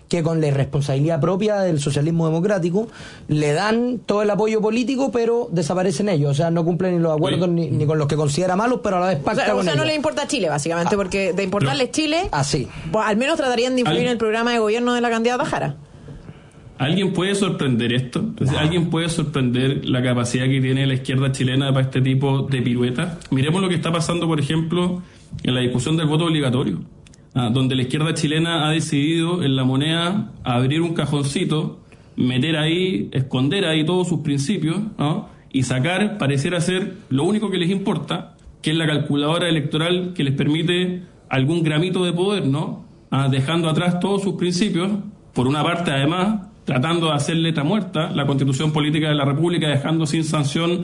que con la irresponsabilidad propia del socialismo democrático le dan todo el apoyo político, pero desaparecen ellos. O sea, no cumplen ni los acuerdos ni, ni con los que considera malos, pero a la vez pacta o sea, con o sea ellos. no le importa a Chile, básicamente, porque de importarles Chile, así. Pues, al menos tratarían de influir en el programa de gobierno de la candidata Jara. ¿Alguien puede sorprender esto? Entonces, no. ¿Alguien puede sorprender la capacidad que tiene la izquierda chilena para este tipo de piruetas? Miremos lo que está pasando, por ejemplo, en la discusión del voto obligatorio, ah, donde la izquierda chilena ha decidido en la moneda abrir un cajoncito, meter ahí, esconder ahí todos sus principios, ¿no? Y sacar, pareciera ser, lo único que les importa, que es la calculadora electoral que les permite algún gramito de poder, ¿no? Ah, dejando atrás todos sus principios, por una parte además tratando de hacer letra muerta la Constitución Política de la República, dejando sin sanción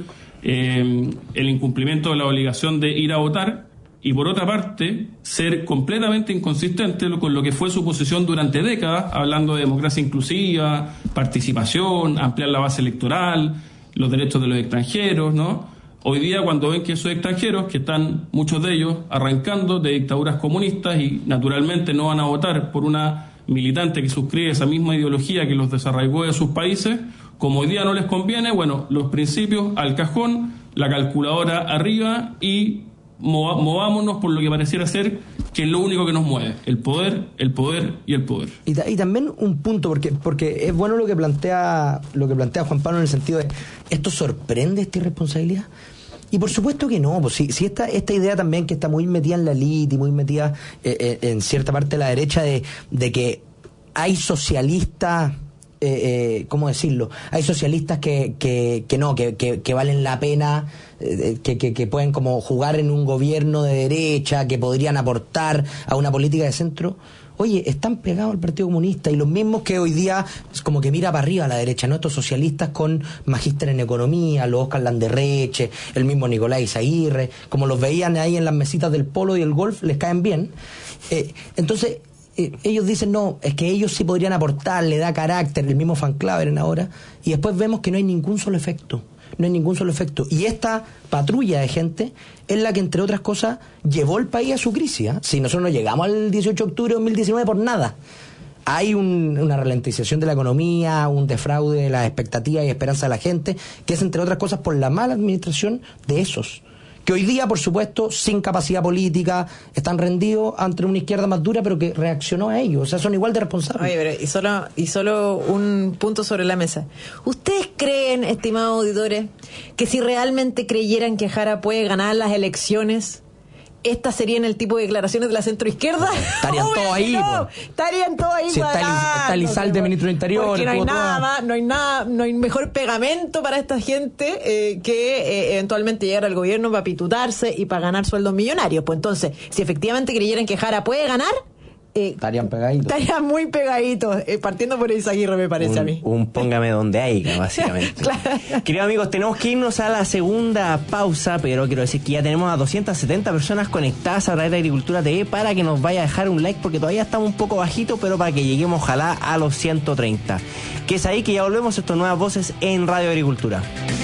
eh, el incumplimiento de la obligación de ir a votar, y por otra parte ser completamente inconsistente con lo que fue su posición durante décadas, hablando de democracia inclusiva, participación, ampliar la base electoral, los derechos de los extranjeros, ¿no? Hoy día, cuando ven que esos extranjeros, que están muchos de ellos arrancando de dictaduras comunistas y naturalmente no van a votar por una militante que suscribe esa misma ideología que los desarraigó de sus países, como hoy día no les conviene, bueno, los principios al cajón, la calculadora arriba y mova, movámonos por lo que pareciera ser que es lo único que nos mueve, el poder, el poder y el poder. Y, ta, y también un punto, porque porque es bueno lo que plantea lo que plantea Juan Pablo en el sentido de, ¿esto sorprende, esta irresponsabilidad? Y por supuesto que no, pues si, si esta, esta idea también que está muy metida en la élite y muy metida eh, eh, en cierta parte de la derecha de, de que hay socialistas, eh, eh, ¿cómo decirlo? Hay socialistas que, que, que no, que, que, que valen la pena, eh, que, que, que pueden como jugar en un gobierno de derecha, que podrían aportar a una política de centro. Oye, están pegados al Partido Comunista, y los mismos que hoy día es como que mira para arriba a la derecha, ¿no? Estos socialistas con magíster en economía, los Oscar Landerreche, el mismo Nicolás Izaguirre, como los veían ahí en las mesitas del polo y el golf, les caen bien. Eh, entonces, eh, ellos dicen, no, es que ellos sí podrían aportar, le da carácter, el mismo Van Claveren ahora, y después vemos que no hay ningún solo efecto. No hay ningún solo efecto. Y esta patrulla de gente es la que, entre otras cosas, llevó el país a su crisis, ¿eh? Si nosotros no llegamos al dieciocho de octubre de dos mil diecinueve por nada. Hay un, una ralentización de la economía, un defraude de las expectativas y esperanzas de la gente, que es, entre otras cosas, por la mala administración de esos. Que hoy día, por supuesto, sin capacidad política, están rendidos ante una izquierda más dura, pero que reaccionó a ellos. O sea, son igual de responsables. Oye, pero y solo, y solo un punto sobre la mesa. ¿Ustedes creen, estimados auditores, que si realmente creyeran que Jara puede ganar las elecciones, estas serían el tipo de declaraciones de la centroizquierda? Estarían todos ahí. No, estarían todos ahí. Si está el Izal de ministro de Interior. Porque no hay nada más, no hay nada, no hay mejor pegamento para esta gente eh, que eh, eventualmente llegar al gobierno para pitutarse y para ganar sueldos millonarios. Pues entonces, si efectivamente creyeran que Jara puede ganar, Eh, estarían pegaditos. Estarían muy pegaditos, eh, partiendo por Izaguirre, me parece un, a mí. Un póngame donde haya, básicamente. Claro. Queridos amigos, tenemos que irnos a la segunda pausa, pero quiero decir que ya tenemos a doscientas setenta personas conectadas a través de Agricultura T V para que nos vaya a dejar un like, porque todavía estamos un poco bajitos, pero para que lleguemos ojalá a los ciento treinta. Que es ahí que ya volvemos a estas nuevas voces en Radio Agricultura.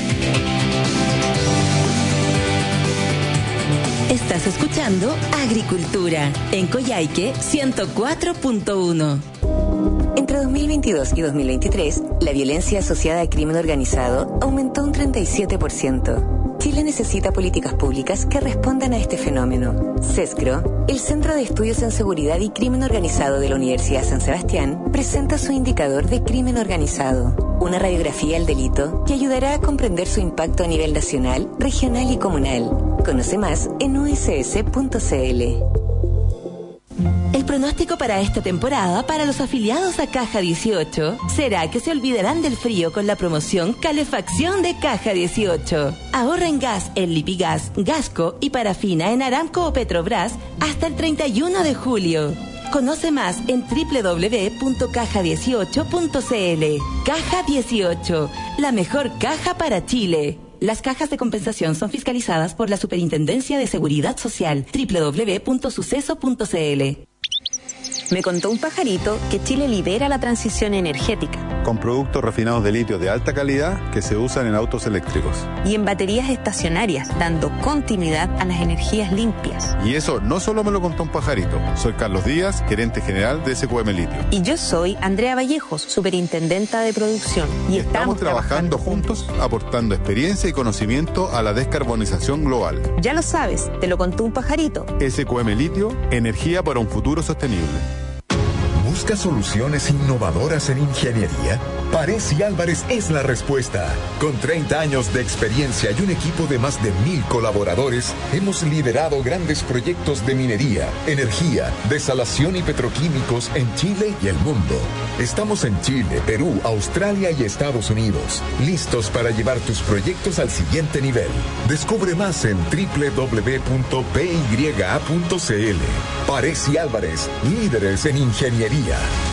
Estás escuchando Agricultura en Coyhaique ciento cuatro punto uno. Entre dos mil veintidós y dos mil veintitrés, la violencia asociada al crimen organizado aumentó un treinta y siete por ciento. Chile necesita políticas públicas que respondan a este fenómeno. CESCRO, el Centro de Estudios en Seguridad y Crimen Organizado de la Universidad San Sebastián, presenta su indicador de crimen organizado, una radiografía al delito que ayudará a comprender su impacto a nivel nacional, regional y comunal. Conoce más en u s s punto c l. El pronóstico para esta temporada para los afiliados a Caja dieciocho será que se olvidarán del frío con la promoción Calefacción de Caja dieciocho. Ahorra en gas en Lipigas, Gasco y parafina en Aramco o Petrobras hasta el treinta y uno de julio. Conoce más en doble u doble u doble u punto caja dieciocho punto c l. Caja dieciocho, la mejor caja para Chile. Las cajas de compensación son fiscalizadas por la Superintendencia de Seguridad Social. doble u doble u doble u punto suceso punto c l. Me contó un pajarito que Chile lidera la transición energética. con productos refinados de litio de alta calidad que se usan en autos eléctricos. Y en baterías estacionarias, dando continuidad a las energías limpias. Y eso no solo me lo contó un pajarito. Soy Carlos Díaz, gerente general de S Q M Litio. Y yo soy Andrea Vallejos, superintendenta de producción. Y, y estamos, estamos trabajando, trabajando juntos, aportando experiencia y conocimiento a la descarbonización global. Ya lo sabes, te lo contó un pajarito. S Q M Litio, energía para un futuro sostenible. ¿Busca soluciones innovadoras en ingeniería? Paresi Álvarez es la respuesta. Con treinta años de experiencia y un equipo de más de mil colaboradores, hemos liderado grandes proyectos de minería, energía, desalación y petroquímicos en Chile y el mundo. Estamos en Chile, Perú, Australia y Estados Unidos, listos para llevar tus proyectos al siguiente nivel. Descubre más en doble u doble u doble u punto p y a punto c l. Paresi Álvarez, líderes en ingeniería.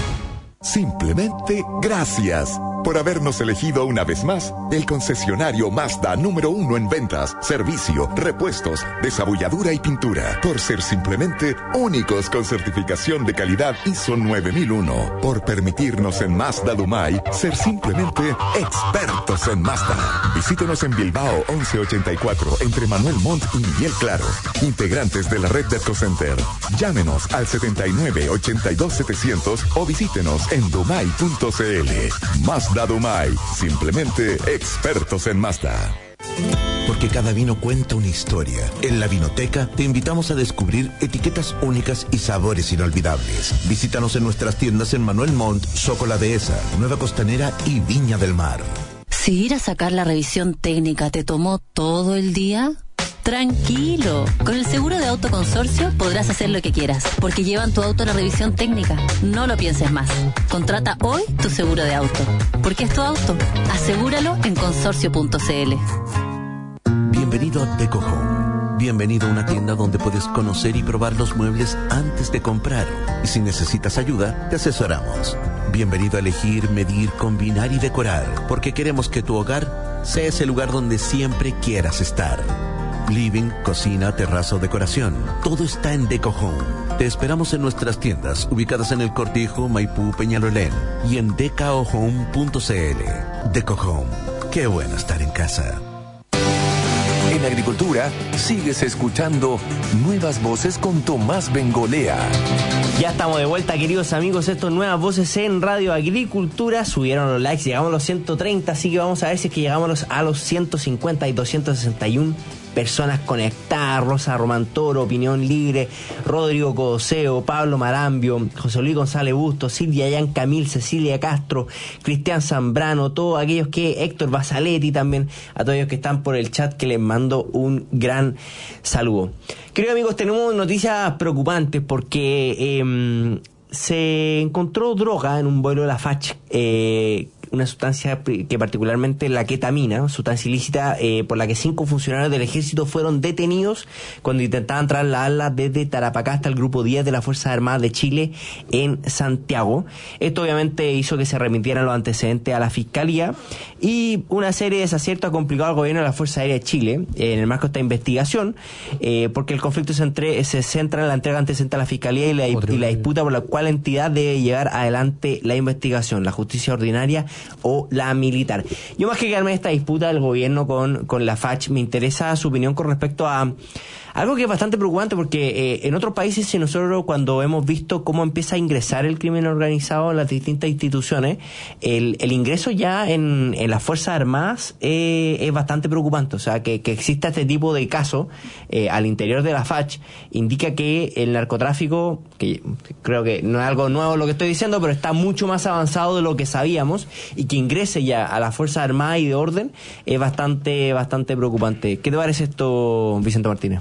Simplemente gracias por habernos elegido una vez más el concesionario Mazda número uno en ventas, servicio, repuestos, desabulladura y pintura. Por ser simplemente únicos con certificación de calidad I S O nueve mil uno. Por permitirnos en Mazda Dumay ser simplemente expertos en Mazda. Visítenos en Bilbao once ochenta y cuatro entre Manuel Montt y Miguel Claro. Integrantes de la red de EcoCenter. Llámenos al setenta y nueve ochenta y dos setecientos o visítenos en dumay punto c l. Mazda Dumay, simplemente expertos en Mazda. Porque cada vino cuenta una historia. En la Vinoteca te invitamos a descubrir etiquetas únicas y sabores inolvidables. Visítanos en nuestras tiendas en Manuel Montt, Soco La Dehesa, Nueva Costanera y Viña del Mar. Si ir a sacar la revisión técnica te tomó todo el día, tranquilo. Con el seguro de auto consorcio podrás hacer lo que quieras, porque llevan tu auto a la revisión técnica. No lo pienses más. Contrata hoy tu seguro de auto. Porque es tu auto. Asegúralo en consorcio punto c l. Bienvenido a Deco Home. Bienvenido a una tienda donde puedes conocer y probar los muebles antes de comprar. Y si necesitas ayuda, te asesoramos. Bienvenido a elegir, medir, combinar y decorar, porque queremos que tu hogar sea ese lugar donde siempre quieras estar. Living, cocina, terraza o decoración. Todo está en Deco Home. Te esperamos en nuestras tiendas, ubicadas en El Cortijo, Maipú, Peñalolén y en decao home punto c l. Deco Home. Qué bueno estar en casa. En agricultura, sigues escuchando Nuevas Voces con Tomás Bengolea. Ya estamos de vuelta, queridos amigos. Estas Nuevas Voces en Radio Agricultura. Subieron los likes, llegamos a los ciento treinta, así que vamos a ver si es que llegamos a los ciento cincuenta y doscientos sesenta y uno personas conectadas. Rosa Román Toro, Opinión Libre, Rodrigo Codoseo, Pablo Marambio, José Luis González Busto, Silvia Yan Camil, Cecilia Castro, Cristian Zambrano, todos aquellos que, Héctor Basaletti también, a todos ellos que están por el chat, que les mando un gran saludo. Queridos amigos, tenemos noticias preocupantes porque eh, se encontró droga en un vuelo de la F A C, eh, una sustancia que particularmente la ketamina, sustancia ilícita eh, por la que cinco funcionarios del ejército fueron detenidos cuando intentaban trasladarla desde Tarapacá hasta el grupo diez de las Fuerzas Armadas de Chile en Santiago. Esto obviamente hizo que se remitieran los antecedentes a la Fiscalía y una serie de desaciertos ha complicado al gobierno de la Fuerza Aérea de Chile eh, en el marco de esta investigación, eh, porque el conflicto se, entre, se centra en la entrega antecedente a la Fiscalía y la, y la disputa por la cual entidad debe llevar adelante la investigación, la justicia ordinaria o la militar. Yo, más que quedarme en esta disputa del gobierno con, con la F A C, me interesa su opinión con respecto a algo que es bastante preocupante, porque eh, en otros países, si nosotros cuando hemos visto cómo empieza a ingresar el crimen organizado en las distintas instituciones, el, el ingreso ya en, en las Fuerzas Armadas eh, es bastante preocupante. O sea, que, que exista este tipo de casos eh, al interior de la F A C indica que el narcotráfico, que creo que no es algo nuevo lo que estoy diciendo, pero está mucho más avanzado de lo que sabíamos, y que ingrese ya a las Fuerzas Armadas y de orden es bastante, bastante preocupante. ¿Qué te parece esto, Vicente Martínez?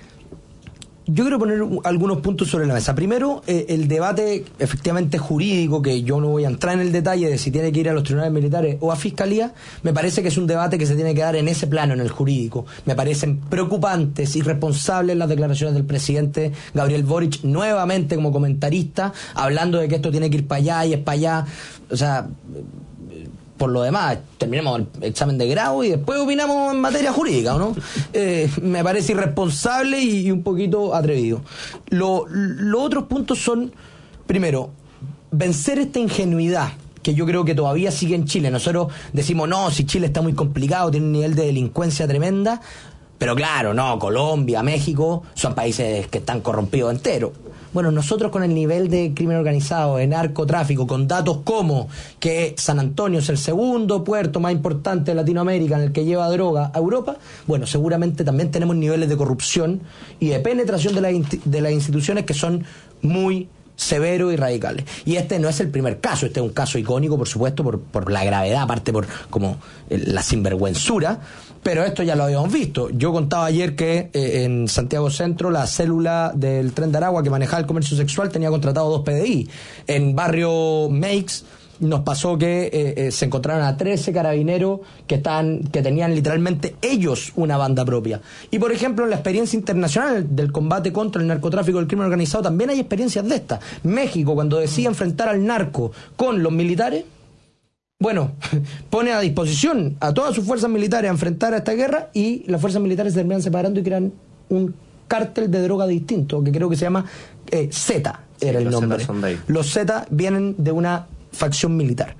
Yo quiero poner algunos puntos sobre la mesa. Primero, eh, el debate efectivamente jurídico, que yo no voy a entrar en el detalle de si tiene que ir a los tribunales militares o a Fiscalía. Me parece que es un debate que se tiene que dar en ese plano, en el jurídico. Me parecen preocupantes, irresponsables las declaraciones del presidente Gabriel Boric, nuevamente como comentarista, hablando de que esto tiene que ir para allá y es para allá. O sea, por lo demás, terminemos el examen de grado y después opinamos en materia jurídica, ¿o no? Eh, me parece irresponsable y, y un poquito atrevido. Lo, los otros puntos son, primero, vencer esta ingenuidad que yo creo que todavía sigue en Chile. Nosotros decimos, no, si Chile está muy complicado, tiene un nivel de delincuencia tremenda, pero claro, no, Colombia, México son países que están corrompidos enteros. Bueno, nosotros con el nivel de crimen organizado, de narcotráfico, con datos como que San Antonio es el segundo puerto más importante de Latinoamérica en el que lleva droga a Europa, bueno, seguramente también tenemos niveles de corrupción y de penetración de, la, de las instituciones que son muy severos y radicales. Y este no es el primer caso, este es un caso icónico, por supuesto, por, por la gravedad, aparte por como la sinvergüenzura. Pero esto ya lo habíamos visto. Yo contaba ayer que eh, en Santiago Centro la célula del Tren de Aragua que manejaba el comercio sexual tenía contratado dos P D I. En barrio Meix nos pasó que eh, eh, se encontraron a trece carabineros que estaban, que tenían literalmente ellos una banda propia. Y por ejemplo, en la experiencia internacional del combate contra el narcotráfico y el crimen organizado también hay experiencias de estas. México, cuando decía enfrentar al narco con los militares, bueno, pone a disposición a todas sus fuerzas militares a enfrentar a esta guerra y las fuerzas militares se terminan separando y crean un cártel de droga distinto, que creo que se llama eh, Z, era sí, el nombre. Los Z vienen de una facción militar.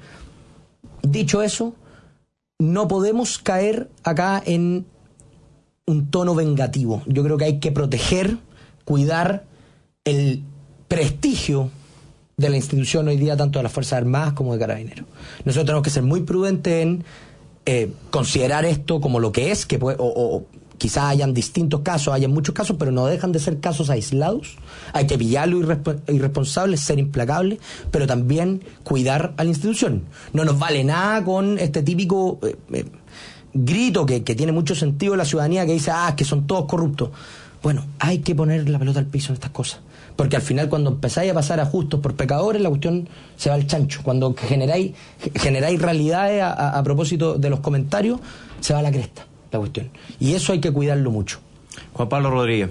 Dicho eso, no podemos caer acá en un tono vengativo. Yo creo que hay que proteger, cuidar el prestigio de la institución hoy día, tanto de las Fuerzas Armadas como de Carabineros. Nosotros tenemos que ser muy prudentes en eh, considerar esto como lo que es, que puede, o, o quizás hayan distintos casos, hayan muchos casos, pero no dejan de ser casos aislados. Hay que pillar lo irresp- irresponsable, ser implacable, pero también cuidar a la institución. No nos vale nada con este típico eh, eh, grito que, que tiene mucho sentido en la ciudadanía, que dice, ah, que son todos corruptos. Bueno, hay que poner la pelota al piso en estas cosas. Porque al final, cuando empezáis a pasar a justos por pecadores, la cuestión se va al chancho. Cuando generáis, generáis realidades a, a, a propósito de los comentarios, se va a la cresta la cuestión. Y eso hay que cuidarlo mucho. Juan Pablo Rodríguez.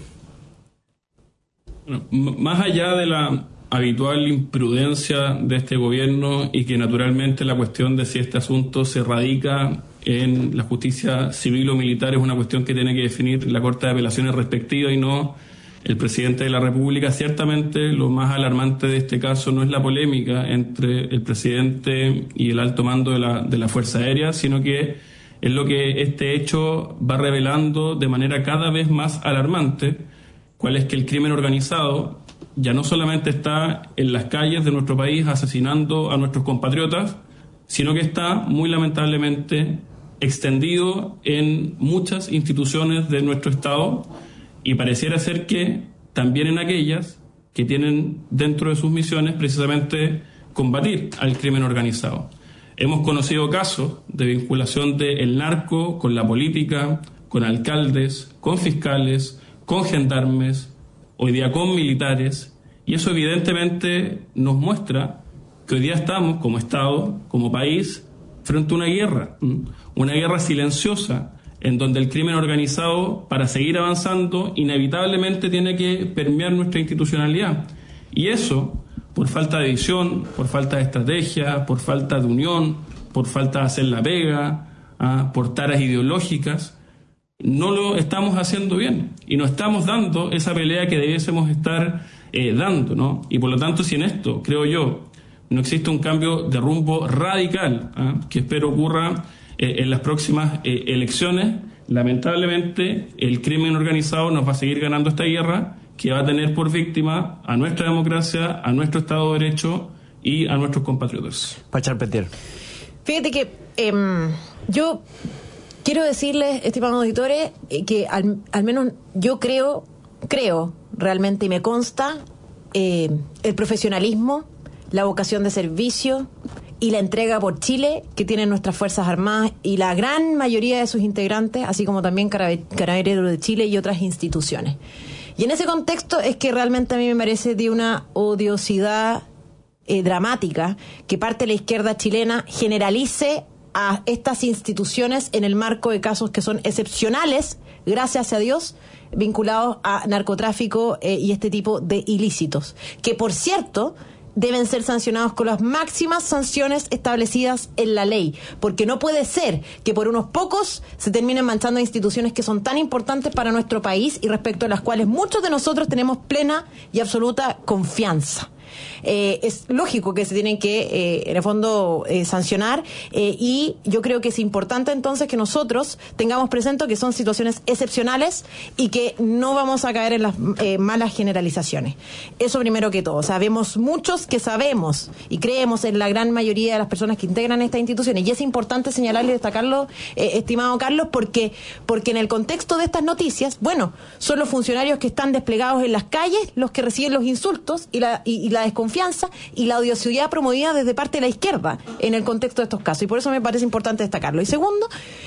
Bueno, m- más allá de la habitual imprudencia de este gobierno y que naturalmente la cuestión de si este asunto se radica en la justicia civil o militar es una cuestión que tiene que definir la Corte de Apelaciones respectiva y no el presidente de la República. Ciertamente lo más alarmante de este caso no es la polémica entre el presidente y el alto mando de la, de la Fuerza Aérea, sino que es lo que este hecho va revelando de manera cada vez más alarmante, cuál es que el crimen organizado ya no solamente está en las calles de nuestro país asesinando a nuestros compatriotas, sino que está muy lamentablemente extendido en muchas instituciones de nuestro Estado y pareciera ser que también en aquellas que tienen dentro de sus misiones precisamente combatir al crimen organizado. Hemos conocido casos de vinculación del narco con la política, con alcaldes, con fiscales, con gendarmes, hoy día con militares, y eso evidentemente nos muestra que hoy día estamos como Estado, como país, frente a una guerra, una guerra silenciosa, en donde el crimen organizado, para seguir avanzando, inevitablemente tiene que permear nuestra institucionalidad. Y eso, por falta de visión, por falta de estrategia, por falta de unión, por falta de hacer la pega, ¿ah? por taras ideológicas, no lo estamos haciendo bien. Y no estamos dando esa pelea que debiésemos estar eh, dando, ¿no? Y por lo tanto, si en esto, creo yo, no existe un cambio de rumbo radical, ¿ah? que espero ocurra eh, en las próximas eh, elecciones, lamentablemente el crimen organizado nos va a seguir ganando esta guerra, que va a tener por víctima a nuestra democracia, a nuestro Estado de Derecho y a nuestros compatriotas. Pachar Petier. Fíjate que eh, yo quiero decirles, estimados auditores, eh, que al, al menos yo creo, creo realmente y me consta eh, el profesionalismo, la vocación de servicio y la entrega por Chile que tienen nuestras Fuerzas Armadas y la gran mayoría de sus integrantes, así como también Carabineros de Chile y otras instituciones. Y en ese contexto es que realmente a mí me parece de una odiosidad eh, dramática que parte de la izquierda chilena generalice a estas instituciones en el marco de casos que son excepcionales, gracias a Dios, vinculados a narcotráfico eh, y este tipo de ilícitos, que por cierto deben ser sancionados con las máximas sanciones establecidas en la ley, porque no puede ser que por unos pocos se terminen manchando instituciones que son tan importantes para nuestro país y respecto a las cuales muchos de nosotros tenemos plena y absoluta confianza. eh, es lógico que se tienen que, eh, en el fondo, eh, sancionar, eh, y yo creo que es importante entonces que nosotros tengamos presente que son situaciones excepcionales y que no vamos a caer en las eh, malas generalizaciones. Eso primero que todo. Sabemos muchos que sabemos y creemos en la gran mayoría de las personas que integran estas instituciones, y es importante señalarlo y destacarlo, eh, estimado Carlos, porque, porque en el contexto de estas noticias, bueno, son los funcionarios que están desplegados en las calles los que reciben los insultos y la, y, y la desconfianza y la odiosidad promovida desde parte de la izquierda en el contexto de estos casos, y por eso me parece importante destacarlo. Y segundo,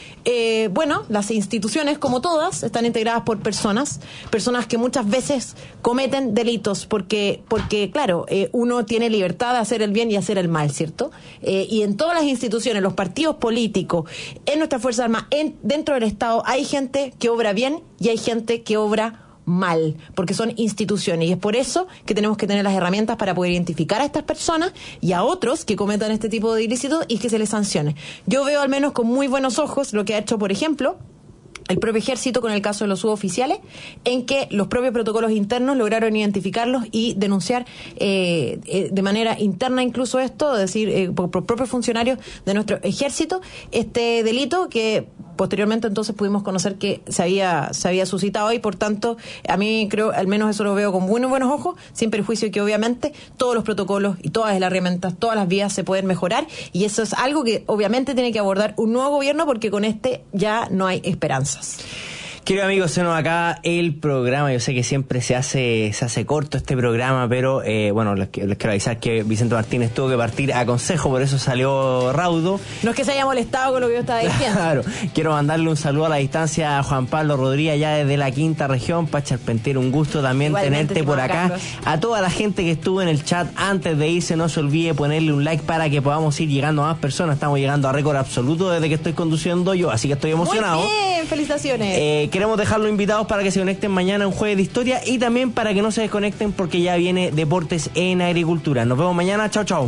Eh, bueno, las instituciones, como todas, están integradas por personas, personas que muchas veces cometen delitos, porque, porque claro, eh, uno tiene libertad de hacer el bien y hacer el mal, ¿cierto? Eh, y en todas las instituciones, los partidos políticos, en nuestras Fuerzas Armadas, en, dentro del Estado, hay gente que obra bien y hay gente que obra mal, porque son instituciones, y es por eso que tenemos que tener las herramientas para poder identificar a estas personas y a otros que cometan este tipo de ilícitos y que se les sancione. Yo veo al menos con muy buenos ojos lo que ha hecho, por ejemplo, el propio Ejército con el caso de los suboficiales, en que los propios protocolos internos lograron identificarlos y denunciar eh, eh, de manera interna incluso esto, es decir, eh, por, por propios funcionarios de nuestro Ejército, este delito que posteriormente entonces pudimos conocer que se había se había suscitado, y por tanto a mí creo, al menos eso lo veo con buenos buenos ojos, sin perjuicio que obviamente todos los protocolos y todas las herramientas, todas las vías se pueden mejorar, y eso es algo que obviamente tiene que abordar un nuevo gobierno, porque con este ya no hay esperanzas. Queridos amigos, se nos acaba el programa. Yo sé que siempre se hace se hace corto este programa, pero eh, bueno, les, les quiero avisar que Vicente Martínez tuvo que partir a consejo, por eso salió raudo. No es que se haya molestado con lo que yo estaba diciendo. Claro, quiero mandarle un saludo a la distancia a Juan Pablo Rodríguez, ya desde la quinta región. Pacha Arpentero, un gusto también igualmente tenerte por acá. Carlos. A toda la gente que estuvo en el chat, antes de irse, no se olvide ponerle un like para que podamos ir llegando a más personas. Estamos llegando a récord absoluto desde que estoy conduciendo yo, así que estoy emocionado. Muy bien, felicitaciones. Eh, Queremos dejarlos invitados para que se conecten mañana a un jueves de historia, y también para que no se desconecten porque ya viene Deportes en Agricultura. Nos vemos mañana. Chao, chao.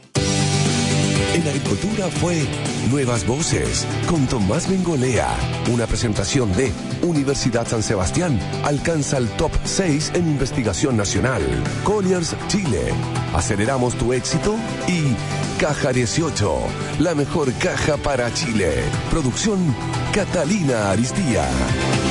En Agricultura fue Nuevas Voces con Tomás Bengolea. Una presentación de Universidad San Sebastián. Alcanza el top seis en investigación nacional. Colliers Chile. Aceleramos tu éxito. Y Caja dieciocho. La mejor caja para Chile. Producción Catalina Aristía.